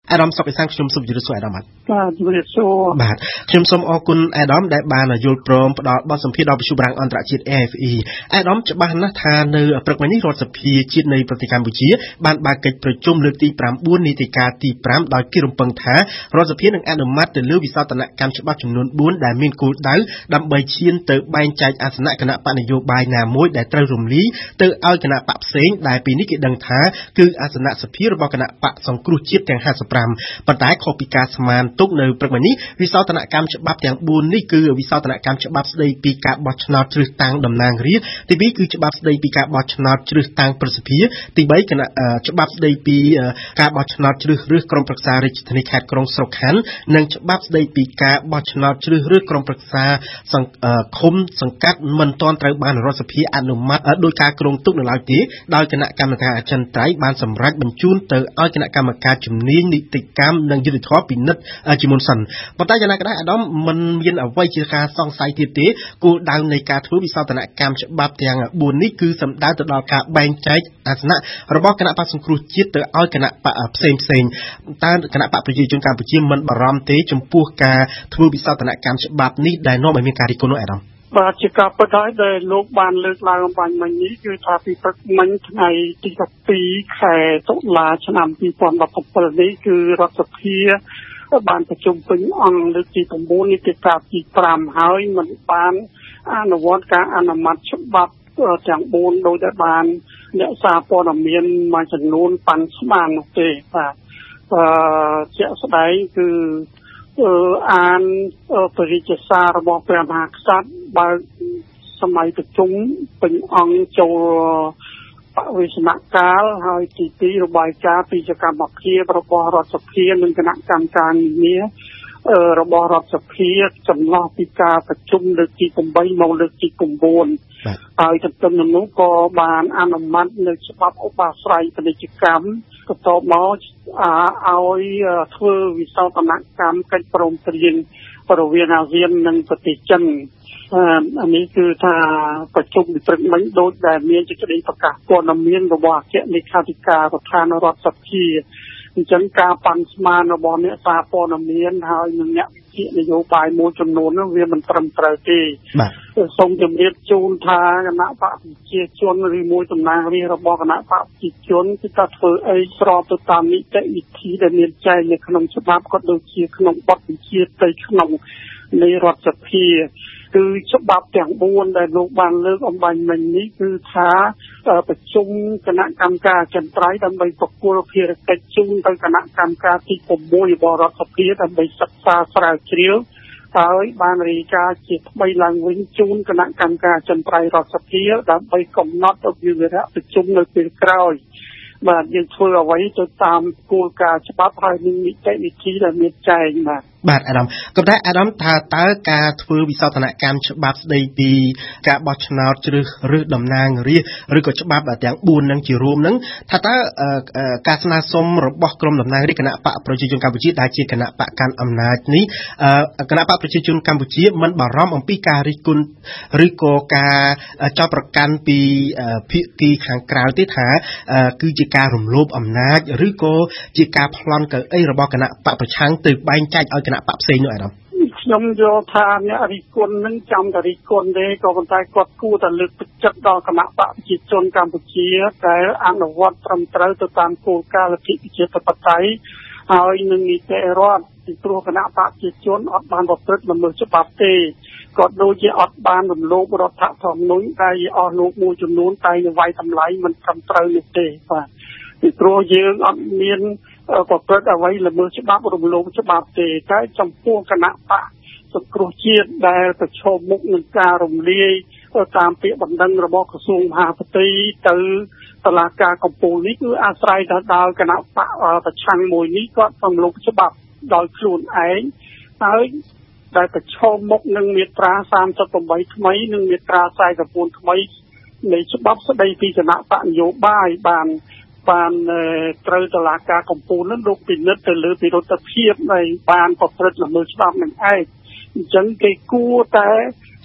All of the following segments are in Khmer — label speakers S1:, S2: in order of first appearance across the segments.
S1: អាដាមសុកអេសានខ្ញុំសូមជម្រាបសួរអាដាមបាទ
S2: ជម្រាបសួរ
S1: បាទខ្ញុំសូមអរគុណអាដាមដែលបានយល់ព្រមផ្ដល់បទសម្ភាសន៍ដល់វិទ្យុបារាំងអន្តរជាតិ AFE អាដាមច្បាស់ណាស់ថានៅព្រឹកមិញនេះរដ្ឋសភាជាតិនៃប្រទេសកម្ពុជាបានបើកកិច្ចប្រជុំលើកទី9នីតិកាលទី5ដោយគេរំពឹងថារដ្ឋសភានឹងអនុម័តទៅលើវិសោធនកម្មច្បាប់ចំនួន4ដែលមានគោលដៅដើម្បីឈានទៅបែងចែកអាសនៈគណៈបកនយោបាយណាមួយដែលត្រូវរំលាយទៅឲ្យគណៈបកផ្សេងដែលពីនេះគេដឹងថាគឺអាសនៈសភារបស់គណៈបកសង្គ្រោះជាតិទាំង55ប៉ុន្តែខុសពីការស្មានទុកនៅព្រឹកមិញនេះវិសោធនកម្មច្បាប់ទាំង4នេះគឺវិសោធនកម្មច្បាប់ស្ដីពីការបោះឆ្នោតជ្រើសតាំងតំណាងរាស្ត្រទី2គឺច្បាប់ស្ដីពីការបោះឆ្នោតជ្រើសតាំងប្រសិទ្ធិទី3គណៈច្បាប់ស្ដីពីការបោះឆ្នោតជ្រើសរើសក្រុមប្រឹក្សារាជធានីខេត្តក្រុងស្រុកខណ្ឌនិងច្បាប់ស្ដីពីការបោះឆ្នោតជ្រើសរើសក្រុមប្រឹក្សាឃុំសង្កាត់មិនទាន់ត្រូវបានរដ្ឋសភាអនុម័តដោយការគ្រោងទុកនៅឡើយទេដោយគណៈកម្មការអចិន្ត្រៃយ៍បានសម្រេចបញ្ជូនទៅឲ្យគណៈកម្មការជំនាញនីតិកម្មនិងយុត្តិធម៌ពិនិត្យជាមុនសិនប៉ុន្តែយ៉ាងណាក៏ដោយអាដាមមិនមានអ្វីជាការសង្ស័យទៀតទេគោលដៅនៃការធ្វើវិសោធនកម្មច្បាប់ទាំង4នេះគឺសំដៅទៅដល់ការបែងចែកអាសនៈរបស់គណៈបក្សសង្គ្រោះជាតិទៅឲ្យគណៈបកផ្សេងតើគណៈបកប្រជាជនកម្ពុជាមិនបារម្ភទេចំពោះការធ្វើវិសោធនកម្មច្បាប់នេះដែលនាំឲ្យមានការរិះគន់នោះអាដាម
S2: បាទជាការពិតហើយដែលលោកបានលើកឡើងអំបញ្ញមិញនេះគឺថាពីព្រឹកមិញថ្ងៃទី12ខែតុលាឆ្នាំ2017នេះគឺរដ្ឋសភាបានប្រជុំពេញអង្គលើកទី9នីតិកាលទី5ហើយមិនបានអនុវត្តការអនុម័តច្បាប់ទាំង4ដោយដែលបានអ្នកសារព័ត៌មានមួយចំនួនប៉ាន់ស្មាននោះទេបាទជាក់ស្ដែងគឺអានបរិយាសាររបស់ព្រះមហាក្សត្របើសម័យប្រជុំពេញអង្គចូលបវិស្ណកាលហើយទី2របាយការណ៍ពីសកម្មភាពរបស់រដ្ឋសភានិងគណៈកម្មការនានារបស់រដ្ឋសភាចន្លោះពីការប្រជុំលើកទី8មកលើកទី9ហើយទន្ទឹមនឹងនោះក៏បានអនុម័តនៅច្បាប់ឧបស្រ័យពាណិជ្ជកម្មបន្ទាប់មកឲ្យធ្វើវិសោធនកម្មកិច្ចព្រមព្រៀងរវាងអាស៊ាននិងប្រទេសចិនអានេះគឺថាប្រជុំព្រឹកមិញដូចដែលមានសេចក្តីប្រកាសព័ត៌មានរបស់អគ្គលេខាធិការដ្ឋានរដ្ឋសភាអញ្ចឹងការប៉ាន់ស្មានរបស់អ្នកសារព័ត៌មានហើយនឹងអ្នកវិភាគនយោបាយមួយចំនួននោះវាមិនត្រឹមត្រូវទេសូមជម្រាបជូនថាគណៈបកប្រជាជនឬមួយតំណាងរាស្ត្ររបស់គណៈបកប្រជាជនគឺថាធ្វើអីស្របទៅតាមនីតិវិធីដែលមានចែងនៅក្នុងច្បាប់ក៏ដូចជាក្នុងបទបញ្ជាផ្ទៃក្នុងនៃរដ្ឋសភាគឺច្បាប់ទាំង4ដែលលោកបានលើកអំបញ្ញមិញនេះគឺថាប្រជុំគណៈកម្មការអចិន្ត្រៃយ៍ដើម្បីប្រគល់ភារកិច្ចជូនទៅគណៈកម្មការទី6របស់រដ្ឋសភាដើម្បីសិក្សាស្រាវជ្រាវហើយបានរាយការណ៍ជាថ្មីឡើងវិញជូនគណៈកម្មការអចិន្ត្រៃយ៍រដ្ឋសភាដើម្បីកំណត់វិភាគប្រជុំនៅពេលក្រោយបាទយើងធ្វើអ្វីទៅតាមគោលការណ៍ច្បាប់ហើយនឹងនីតិវិធីដែលមានចែង
S1: បាទអាដាមក៏តែអាដាមថាតើការធ្វើវិសោធនកម្មច្បាប់ស្ដីពីការបោះឆ្នោតជ្រើសរើសតំណាងរាស្ត្រឬក៏ច្បាប់ទាំង4នឹងជារួមនឹងថាតើការស្នើសុំរបស់ក្រុមតំណាងរាស្ត្រគណៈបកប្រជាជនកម្ពុជាដែលជាគណៈបកកាន់អំណាចនេះគណៈបកប្រជាជនកម្ពុជាមិនបារម្ភអំពីការរិះគន់ឬក៏ការចោទប្រកាន់ពីភាគីខាងក្រៅទេថាគឺជាការរំលោភអំណាចឬក៏ជាការប្លន់កៅអីរបស់គណៈបកប្រឆាំងទៅបែងចែកឲ្យគណៈបកផ្សេងនោះអាដាម
S2: ខ្ញុំយល់ថាអ្នករិះគន់នឹងចាំតែរិះគន់ទេក៏ប៉ុន្តែគាត់គួរតែលើកទឹកចិត្តដល់គណៈបកប្រជាជនកម្ពុជាដែលអនុវត្តត្រឹមត្រូវទៅតាមគោលការណ៍លទ្ធិប្រជាធិបតេយ្យហើយនឹងនីតិរដ្ឋពីព្រោះគណៈបកប្រជាជនអត់បានប្រព្រឹត្តល្មើសច្បាប់ទេក៏ដូចជាអត់បានរំលោភរដ្ឋធម្មនុញ្ញដែលអស់លោកមួយចំនួនតែវាយតម្លៃមិនត្រឹមត្រូវនោះទេបាទពីព្រោះយើងអត់មានប្រព្រឹត្តអ្វីល្មើសច្បាប់រំលោភច្បាប់ទេតែចំពោះគណៈបកសង្គ្រោះជាតិដែលប្រឈមមុខនឹងការរំលាយតាមពាក្យបណ្ដឹងរបស់ក្រសួងមហាផ្ទៃទៅតុលាការកំពូលនេះគឺអាស្រ័យទៅដល់គណៈបកប្រឆាំងមួយនេះគាត់រំលោភច្បាប់ដោយខ្លួនឯងហើយដែលប្រឈមមុខនឹងមាត្រា38ថ្មីនិងមាត្រា44ថ្មីនៃច្បាប់ស្តីពីគណៈបកនយោបាយបានត្រូវតុលាការកំពូលនឹងលោកពិនិត្យទៅលើពិរុទ្ធភាពនៃបានប្រព្រឹត្តល្មើសច្បាប់នឹងឯងអញ្ចឹងគេគួរតែ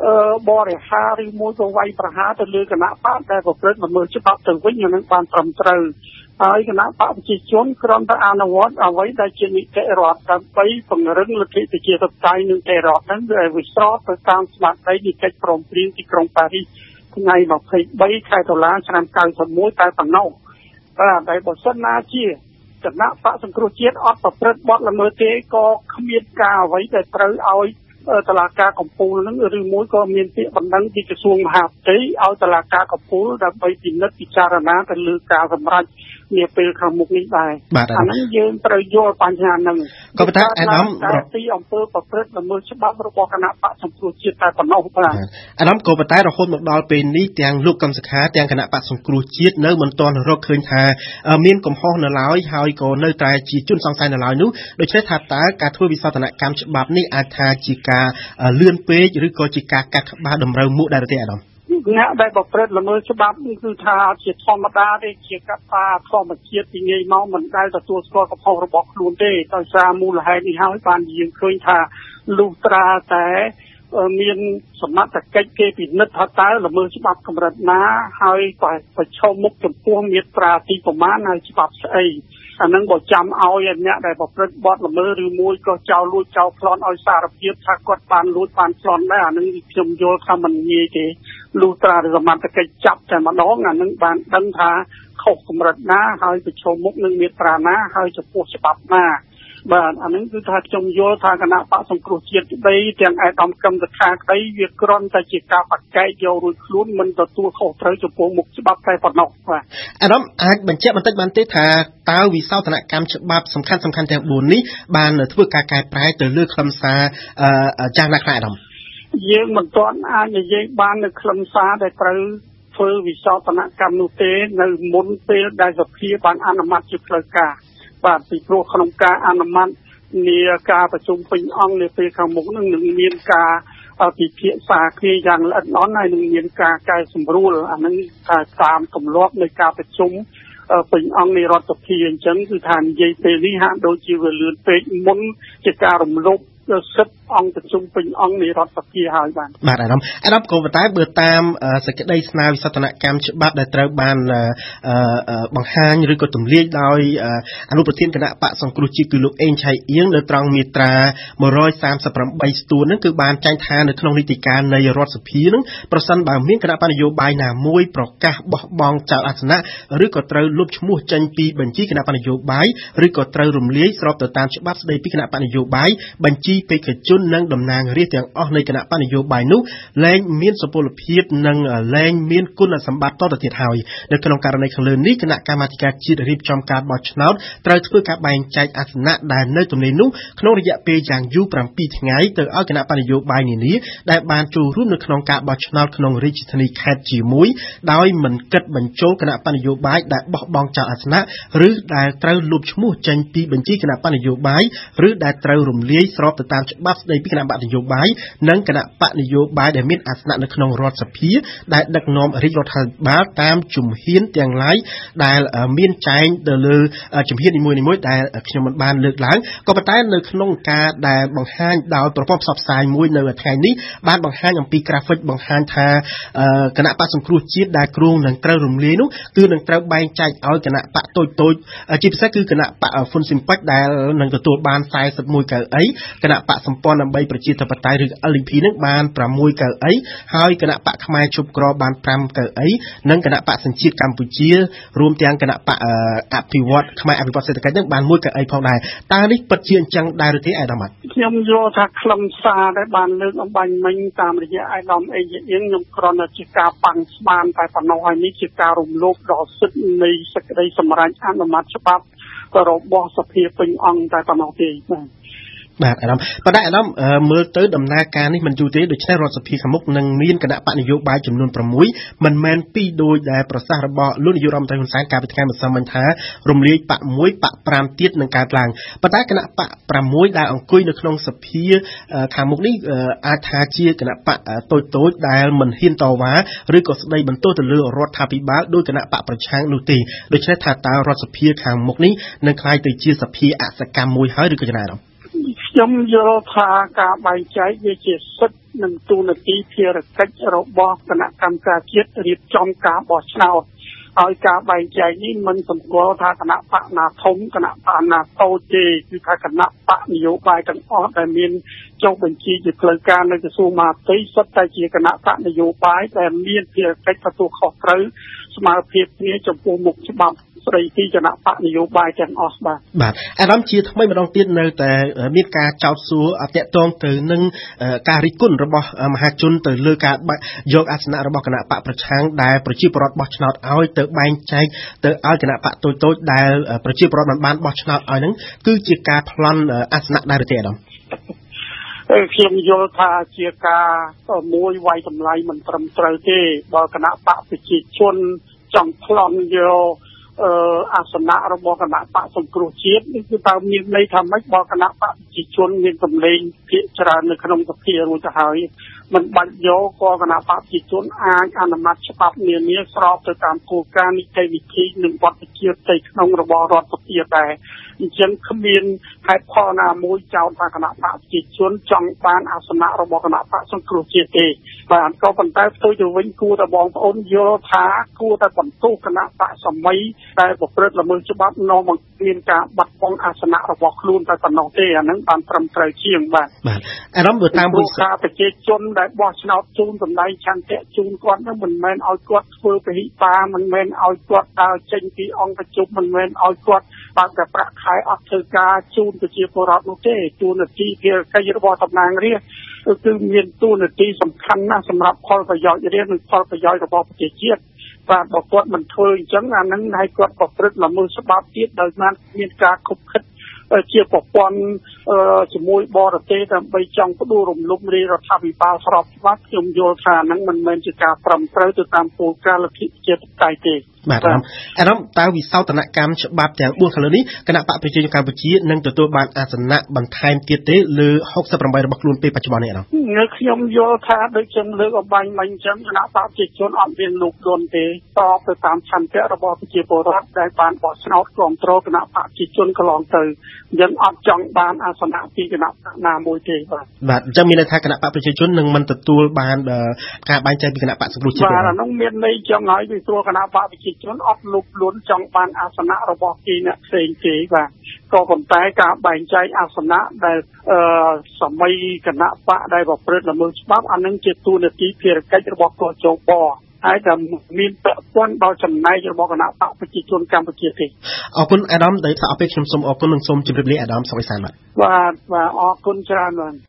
S2: បរិហារឬមួយក៏វាយប្រហារទៅលើគណៈបកដែលប្រព្រឹត្តល្មើសច្បាប់ទៅវិញអានឹងបានត្រឹមត្រូវហើយគណៈបកប្រជាជនគ្រាន់តែអនុវត្តអ្វីដែលជានីតិរដ្ឋដើម្បីពង្រឹងលទ្ធិប្រជាធិបតេយ្យនិងទេរដ្ឋហ្នឹងគឺឲ្យវាស្របទៅតាមស្មារតីនីតិព្រមព្រៀងទីក្រុងប៉ារីសថ្ងៃ23ខែតុលាឆ្នាំ91តែប៉ុណ្ណោះបាទតែបើសិនណាជាគណៈបកសង្គ្រោះជាតិអត់ប្រព្រឹត្តបទល្មើសទេក៏គ្មានការអ្វីដែលត្រូវឲ្យតុលាការកំពូលនឹងឬមួយក៏មានពាក្យបណ្ដឹងពីក្រសួងមហាផ្ទៃឲ្យតុលាការកំពូលដើម្បីពិនិត្យពិចារណាទៅលើការសម្រេចនាពេលខាងមុខនេះដែរអាហ្នឹងយើងត្រូវយល់បញ្ហាហ្នឹង
S1: ក៏ប៉ុន្តែអាដាម
S2: ទីអង្គើប្រព្រឹត្តល្មើសច្បាប់របស់គណៈបកសង្គ្រោះជាតិតែប៉ុណ្ណោះបាទ
S1: អាដាមក៏ប៉ុន្តែរហូតមកដល់ពេលនេះទាំងលោកកឹមសុខាទាំងគណៈបកសង្គ្រោះជាតិនៅមិនទាន់រកឃើញថាមានកំហុសនៅឡើយហើយក៏នៅតែជាជនសង្ស័យនៅឡើយនោះដូច្នេះថាតើការធ្វើវិសោធនកម្មច្បាប់នេះអាចថាជាការលឿនពេកឬក៏ជាការកាត់ក្បាលតម្រូវមុខដែរទេអាដាម
S2: អ្នកដែលប្រព្រឹត្តល្មើសច្បាប់គឺថាជាធម្មតាទេជាកត្តាធម្មជាតិពីងាយមកមិនដែលទទួលស្គាល់កំហុសរបស់ខ្លួនទេដោយសារមូលហេតុនេះហើយបានយើងឃើញថាលុះត្រាតែមានសមត្ថកិច្ចគេពិនិត្យថាតើល្មើសច្បាប់កម្រិតណាហើយប្រឈមមុខចំពោះមាត្រាទីប្រមាណហើយច្បាប់ស្អីអានឹងបើចាំឲ្យអ្នកដែលប្រព្រឹត្តបទល្មើសឬមួយក៏ចោលលួចចោលប្លន់ឲ្យសារភាពថាគាត់បានលួចបានប្លន់ដែរអានឹងខ្ញុំយល់ថាមិនងាយទេលុះត្រាតែសមត្ថកិច្ចចាប់តែម្ដងអានឹងបានដឹងថាខុសកម្រិតណាហើយប្រឈមមុខនឹងមាត្រាណាហើយចំពោះច្បាប់ណាបាទអានេះគឺថាខ្ញុំយល់ថាគណៈបកសង្គ្រោះជាតិក្តីទាំងឯកឧត្តមកឹមសុខាក្តីវាគ្រាន់តែជាការបកកែកយករួចខ្លួនមិនទទួលខុសត្រូវចំពោះមុខច្បាប់តែប៉ុណ្ណោះបាទ
S1: អាដាមអាចបញ្ជាក់បន្តិចបានទេថាតើវិសោធនកម្មច្បាប់សំខាន់ទាំង4នេះបានធ្វើការកែប្រែទៅលើខ្លឹមសារយ៉ាងណាខ្លះអាដាម
S2: យើងមិនទាន់អាចនិយាយបាននៅខ្លឹមសារដែលត្រូវធ្វើវិសោធនកម្មនោះទេនៅមុនពេលដែលសភាបានអនុម័តជាផ្លូវការបាទពីព្រោះក្នុងការអនុម័តនាការប្រជុំពេញអង្គនាពេលខាងមុខនឹងមានការពិភាក្សាគ្នាយ៉ាងល្អិតល្អន់ហើយនឹងមានការកែសម្រួលអានឹងតាមទម្លាប់នៃការប្រជុំពេញអង្គនៃរដ្ឋសភាអញ្ចឹងគឺថានិយាយពេលនេះហាក់ដូចជាវាលឿនពេកមុនជាការរំលោភសិទ្ធិអង្គប្រជុំពេញអង្គនៃរដ្ឋសភាហើយបាទ
S1: អាដាមក៏ប៉ុន្តែបើតាមសេចក្តីស្នើវិសោធនកម្មច្បាប់ដែលត្រូវបានបង្ហាញឬក៏ទម្លាយដោយអនុប្រធានគណៈបកសង្គ្រោះជាតិគឺលោកអេងឆៃអៀងនៅត្រង់មាត្រា138ស្ទួនហ្នឹងគឺបានចែងថានៅក្នុងនីតិកាលនៃរដ្ឋសភាហ្នឹងប្រសិនបើមានគណៈបកនយោបាយណាមួយប្រកាសបោះបង់ចោលអាសនៈឬក៏ត្រូវលុបឈ្មោះចេញពីបញ្ជីគណៈបកនយោបាយឬក៏ត្រូវរំលាយស្របទៅតាមច្បាប់ស្តីពីគណៈបកនយោបាយបញ្ជីបេក្ខជននិងតំណាងរាស្ត្រទាំងអស់នៃគណៈបកនយោបាយនោះលែងមានសុពលភាពនិងលែងមានគុណសម្បត្តិតទៅទៀតហើយនៅក្នុងករណីខាងលើនេះគណៈកម្មាធិការជាតិរៀបចំការបោះឆ្នោតត្រូវធ្វើការបែងចែកអាសនៈដែលនៅទំនេរនោះក្នុងរយៈពេលយ៉ាងយូរ7ថ្ងៃទៅឲ្យគណៈបកនយោបាយនានាដែលបានចូលរួមនៅក្នុងការបោះឆ្នោតក្នុងរាជធានីខេត្តជាមួយដោយមិនគិតបញ្ចូលគណៈបកនយោបាយដែលបោះបង់ចោលអាសនៈឬដែលត្រូវលុបឈ្មោះចេញពីបញ្ជីគណៈបកនយោបាយឬដែលត្រូវរំលាយស្របទៅតាមច្បាប់ស្តីពីគណៈបកនយោបាយនិងគណៈបកនយោបាយដែលមានអាសនៈនៅក្នុងរដ្ឋសភាដែលដឹកនាំរាជរដ្ឋាភិបាលតាមជំហានទាំងឡាយដែលមានចែងទៅលើជំហាននីមួយៗដែលខ្ញុំមិនបានលើកឡើងក៏ប៉ុន្តែនៅក្នុងការដែលបង្ហាញដោយប្រព័ន្ធផ្សព្វផ្សាយមួយនៅថ្ងៃនេះបានបង្ហាញអំពី graphic បង្ហាញថាគណៈបកសង្គ្រោះជាតិដែលគ្រោងនឹងត្រូវរំលាយនោះគឺនឹងត្រូវបែងចែកឲ្យគណៈបកតូចជាពិសេសគឺគណៈបកហ៊ុនស៊ិនប៉ិចដែលនឹងទទួលបាន41កៅអីគណៈបកសម្ព័ន្ធដើម្បីប្រជាធិបតេយ្យឬ LDP នឹងបាន6កៅអីហើយគណៈបកខ្មែរជប់ក្របាន5កៅអីនិងគណៈបកសញ្ជាតិកម្ពុជារួមទាំងគណៈបកអភិវឌ្ឍខ្មែរអភិវឌ្ឍសេដ្ឋកិច្ចនឹងបាន1កៅអីផងដែរតើនេះពិតជាអញ្ចឹងដែរឬទេអាដាម
S2: ខ្ញុំយល់ថាខ្លឹមសារដែលបានលើកអំបញ្ញមិញតាមរយៈអាដាមអេងខ្ញុំគ្រាន់តែជាការប៉ាន់ស្មានតែប៉ុណ្ណោះហើយនេះជាការរំលោភដល់សិទ្ធិនៃសេចក្តីសម្រេចអនុម័តច្បាប់របស់សភាពេញអង្គតែប៉ុណ្ណោះទេ
S1: បាទអាដាមប៉ុន្តែអាដាមមើលទៅដំណើរការនេះមិនយូរទេដូច្នេះរដ្ឋសភាខាងមុខនឹងមានគណៈបកនយោបាយចំនួន6មិនមែន2ដូចដែលប្រសាសន៍របស់លោកនាយករដ្ឋមន្ត្រីហ៊ុនសែនកាលពីថ្ងៃម្សិលមិញថារំលាយបក1បក5ទៀតនឹងកើតឡើងប៉ុន្តែគណៈបក6ដែលអង្គុយនៅក្នុងសភាខាងមុខនេះអាចថាជាគណៈបកតូចដែលមិនហ៊ានតវ៉ាឬក៏ស្ដីបន្ទោសទៅលើរដ្ឋាភិបាលដោយគណៈបកប្រឆាំងនោះទេដូច្នេះថាតើរដ្ឋសភាខាងមុខនេះនឹងក្លាយទៅជាសភាអសកម្មមួយហើយឬក៏យ៉ាងណា
S2: ខ្ញុំយល់ថាការបែងចែកវាជាសិទ្ធិនិងទូនាទីភារកិច្ចរបស់គណៈកម្មការជាតិរៀបចំការបោះឆ្នោតហើយការបែងចែកនេះមិនសម្គាល់ថាគណៈបកណាធំគណៈបកណាតូចទេគឺថាគណៈបកនយោបាយទាំងអស់ដែលមានចុះបញ្ជីជាផ្លូវការនៅក្រសួងមហាផ្ទៃសុទ្ធតែជាគណៈបកនយោបាយដែលមានភារកិច្ចទទួលខុសត្រូវស្មើភាពគ្នាចំពោះមុខច្បាប់ស្ដីពីគណៈបកនយោបាយទាំងអស់បាទ
S1: អារម្មណ៍ជាថ្មីម្ដងទៀតនៅតែមានការចោទសួរតាក់ទងទៅនឹងការរិះគន់របស់មហាជនទៅលើការយកអាសនៈរបស់គណៈបកប្រឆាំងដែលប្រជាពលរដ្ឋបោះឆ្នោតឲ្យទៅបែងចែកទៅឲ្យគណៈបកតូចៗដែលប្រជាពលរដ្ឋមិនបានបោះឆ្នោតឲ្យហ្នឹងគឺជាការប្លន់អាសនៈដែរទេអាដាម
S2: ខ្ញុំយល់ថាជាការមួយវាយតម្លៃមិនត្រឹមត្រូវទេបើគណៈបកប្រជាជនចង់ប្លន់យកអាសនៈរបស់គណៈបកសង្គ្រោះជាតិនេះគឺតើមានន័យថាម៉េចបើគណៈបកប្រជាជនមានសម្លេងភាគច្រើននៅក្នុងសភារួចទៅហើយមិនបាច់យកក៏គណៈបកប្រជាជនអាចអនុម័តច្បាប់នានាស្របទៅតាមគោលការណ៍នីតិវិធីនិងបទបញ្ជាផ្ទៃក្នុងរបស់រដ្ឋសភាដែរអញ្ចឹងគ្មានហេតុផលណាមួយចោទថាគណៈបកប្រជាជនចង់បានអាសនៈរបស់គណៈបកសង្គ្រោះជាតិទេបាទក៏ប៉ុន្តែផ្ទុយទៅវិញគួរតែបងប្អូនយល់ថាគួរតែបន្ទោសគណៈបកសម័យដែលប្រព្រឹត្តល្មើសច្បាប់នាំមកមានការបាត់បង់អាសនៈរបស់ខ្លួនតែប៉ុណ្ណោះទេអានឹងបានត្រឹមត្រូវជាងបាទ
S1: អារម្មណ៍តាម
S2: វិសាប្រជាជនដែលបោះឆ្នោតជូនសម្ដែងឆន្ទៈជូនគាត់នោះមិនមែនឲ្យគាត់ធ្វើពហិការមិនមែនឲ្យគាត់ដើរចេញពីអង្គប្រជុំមិនមែនឲ្យគាត់បើកតែប្រាក់ខែអត់ធ្វើការជូនប្រជាពលរដ្ឋនោះទេទូនាទីភារកិច្ចរបស់តំណាងរាស្ត្រគឺមានទូនាទីសំខាន់ណាស់សម្រាប់ផលប្រយោជន៍រាស្ត្រនិងផលប្រយោជន៍របស់ប្រជាជាតិបាទបើគាត់មិនធ្វើអញ្ចឹងអានឹងឲ្យគាត់ប្រព្រឹត្តល្មើសច្បាប់ទៀតដោយមានការខុបខិតជាប្រព័ន្ធជាមួយបរទេសដើម្បីចង់ផ្ដួលរំលំរាជរដ្ឋាភិបាលស្របច្បាប់ខ្ញុំយល់ថាហ្នឹងមិនមែនជាការត្រឹមត្រូវទៅតាមគោលការណ៍លទ្ធិប្រជាធិបតេយ្យទេ
S1: បាទអារម្មណ៍តើវិសោធនកម្មច្បាប់ទាំង4ខាងលើនេះគណៈបកប្រជាជនកម្ពុជានឹងទទួលបានអាសនៈបន្ថែមទៀតទេលើ68របស់ខ្លួនពេលបច្ចុប្បន្ននេះអារម្ម
S2: ណ៍ខ្ញុំយល់ថាដូចខ្ញុំលើកអំបញ្ញមិញអញ្ចឹងគណៈបកប្រជាជនអត់មានលោកលន់ទេតបទៅតាមឆន្ទៈរបស់ប្រជាពលរដ្ឋដែលបានបោះឆ្នោតគ្រប់គ្រងគណៈបកប្រជាជនកន្លងទៅយើងអត់ចង់បានអាសនៈពីគណៈបកណាមួយទេ
S1: បាទអញ្ចឹងមានន័យថាគណៈបកប្រជាជននឹងមិនទទួលបានការបែងចែកពីគណៈបកសង្គ្រោះជាតិ
S2: បាទអានោះមានន័យចឹងហើយពីព្រោះគណៈបកប្រជាជនអត់លោកលន់ចង់បានអាសនៈរបស់គេអ្នកផ្សេងទេបាទក៏ប៉ុន្តែការបែងចែកអាសនៈដែលសម័យគណៈបកដែលប្រព្រឹត្តល្មើសច្បាប់អានឹងជាទូនាទីភារកិច្ចរបស់កោជបហើយតែមានពាក់ព័ន្ធដល់ចំណែករបស់គណៈបកប្រជាជនកម្ពុជាទេ
S1: អរគុណអាដាមដែលថាអពេលខ្ញុំសូមអរគុណនិងសូមជម្រាបលាអាដាមសុខសាន្តបាទ
S2: អរគុណច្រើនបាទ